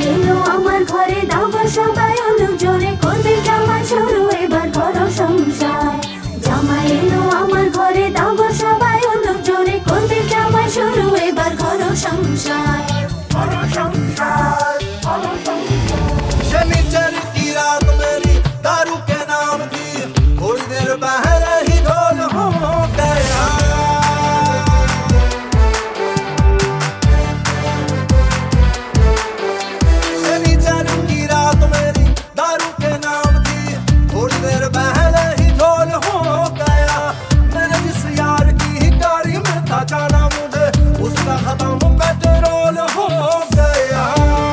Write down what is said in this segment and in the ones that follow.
এলো আমার ঘরে দাও সবাই অনুক জোরে করবে জামাই শুরু এবার করো সংসার। জামাই এলো আমার ঘরে দাও সবাই অনুক জোরে করবে জামাই শুরু এবার করো সংসার। शनिचर की रात मेरी दारू के नाम की थोड़ी देर पहले ही ढोल हो गया। शनिचर की रात मेरी दारू के नाम की थोड़ी देर पहले ही ढोल हो गया। मेरे जिस यार की गाड़ी में था जाना मुझे उसका खत्म पेट्रोल हो गया।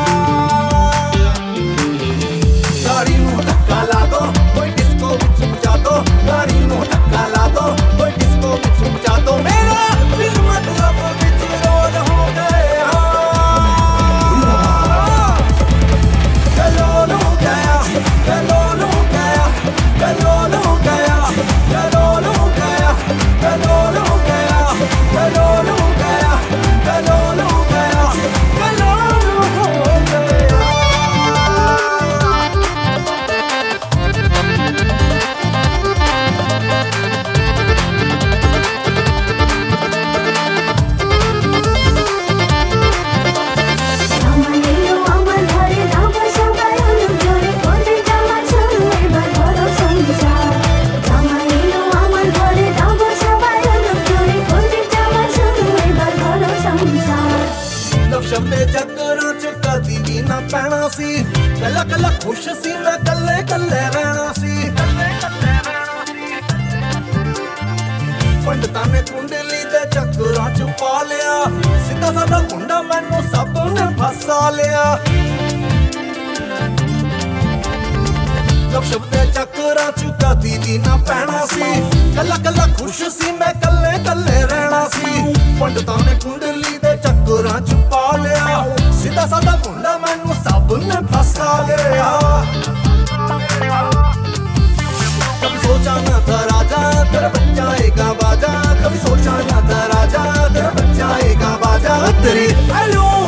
गाड़ी में धक्का ला दो कोई डिस्को में छुप जा दो, गाड़ी में धक्का ला दो कोई डिस्को में छुप जा दो। मेरा दिल मतलब बिचरोल हो गया। गलोल हो गया, गलोल हो गया, गलोल हो गया, गलोल हो गया, गलोल हो गया, गलोल हो गया, गलोल हो गया, गलोल हो गया। জামাই এলো আমার ঘরে দাও সবাই অনুক জোরে করবে জামাই শুরু এবার করো সংসার। জামাই এলো আমার ঘরে দাও সবাই অনুক জোরে করবে জামাই শুরু এবার করো সংসার। लव शब्द चक्करां च कदी भी ना पैना सी, कल्ला कल्ला खुश सी मैं कल्ले कल्ले रहना सी। पंडितां ने कुंडली दे चक्करां च पा लिया, सीधा साधा मुंडा मैनू सब ने फसा लिया। लव शब्द चक्करां च कदी भी ना पैना सी, कल्ला कल्ला खुश सी मैं कल्ले कल्ले रहना सी। पंडितां ने कुंडली दे चक्करां च पा लिया, सीधा साधा मुंडा मैनू सब ने फसा लिया। कभी सोचा न था राजा तेरा बच्चा आएगा बाजा, कभी सोचा न था राजा तेरा बच्चा आएगा बाजा। तेरी हेलो